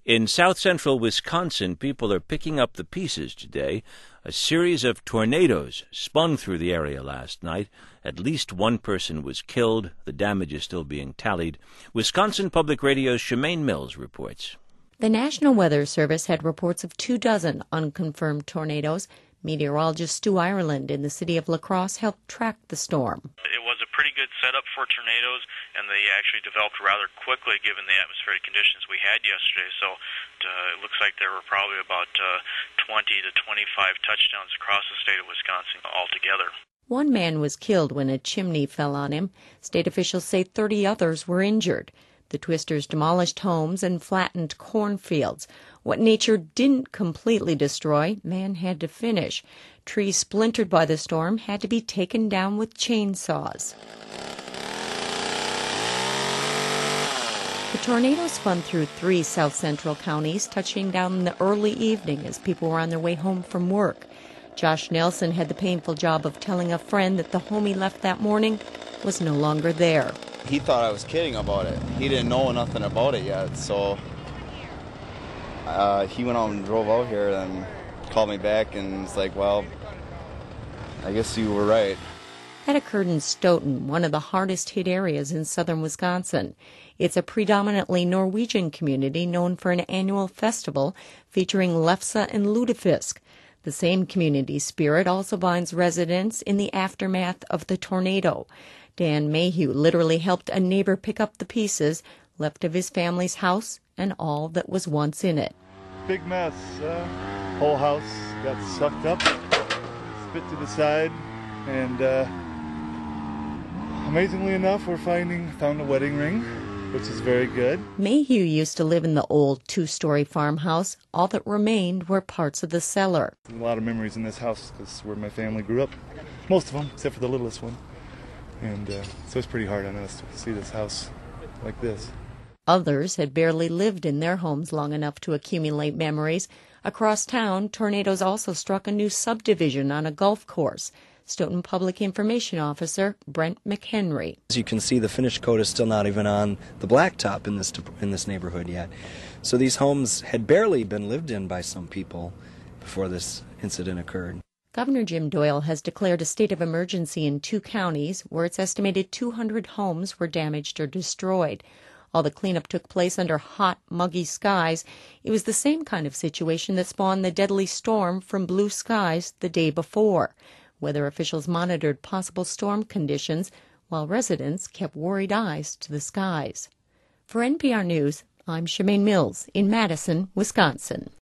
In south-central Wisconsin, people are picking up the pieces today. A series of tornadoes spun through the area last night. At least one person was killed. The damage is still being tallied. Wisconsin Public Radio's Shemaine Mills reports. The National Weather Service had reports of 24 unconfirmed tornadoes. Meteorologist Stu Ireland in the city of La Crosse helped track the storm. It was a pretty good setup for tornadoes, and they actually developed rather quickly given the atmospheric conditions we had yesterday. So it looks like there were probably about 20 to 25 touchdowns across the state of Wisconsin altogether. One man was killed when a chimney fell on him. State officials say 30 others were injured. The twisters demolished homes and flattened cornfields. What nature didn't completely destroy, man had to finish. Trees splintered by the storm had to be taken down with chainsaws. The tornado spun through 3 south-central counties, touching down in the early evening as people were on their way home from work. Josh Nelson had the painful job of telling a friend that the home he left that morning was no longer there. He thought I was kidding about it. He didn't know nothing about it yet, so he went out and drove out here and called me back and was like, well, I guess you were right. That occurred in Stoughton, one of the hardest hit areas in southern Wisconsin. It's a predominantly Norwegian community known for an annual festival featuring lefse and lutefisk. The same community spirit also binds residents in the aftermath of the tornado. Dan Mayhew literally helped a neighbor pick up the pieces left of his family's house and all that was once in it. Big mess. Whole house got sucked up, spit to the side, and amazingly enough, found a wedding ring, which is very good. Mayhew used to live in the old 2-story farmhouse. All that remained were parts of the cellar. A lot of memories in this house because it's where my family grew up. Most of them, except for the littlest one. And so it's pretty hard on us to see this house like this. Others had barely lived in their homes long enough to accumulate memories. Across town, tornadoes also struck a new subdivision on a golf course. Stoughton Public Information Officer Brent McHenry. As you can see, the finish coat is still not even on the blacktop in this neighborhood yet. So these homes had barely been lived in by some people before this incident occurred. Governor Jim Doyle has declared a state of emergency in 2 counties where it's estimated 200 homes were damaged or destroyed. All the cleanup took place under hot, muggy skies. It was the same kind of situation that spawned the deadly storm from blue skies the day before. Weather officials monitored possible storm conditions while residents kept worried eyes to the skies. For NPR News, I'm Shemaine Mills in Madison, Wisconsin.